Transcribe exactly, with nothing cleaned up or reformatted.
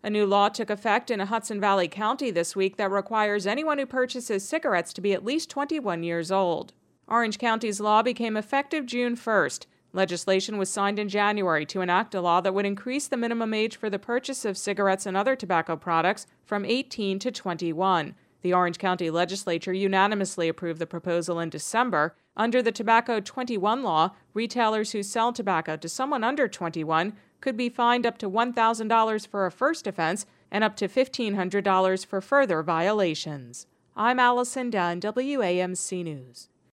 A new law took effect in Hudson Valley County this week that requires anyone who purchases cigarettes to be at least twenty-one years old. Orange County's law became effective June first. Legislation was signed in January to enact a law that would increase the minimum age for the purchase of cigarettes and other tobacco products from eighteen to twenty-one. The Orange County Legislature unanimously approved the proposal in December. Under the Tobacco twenty-one law, retailers who sell tobacco to someone under twenty-one could be fined up to one thousand dollars for a first offense and up to fifteen hundred dollars for further violations. I'm Allison Dunn, W A M C News.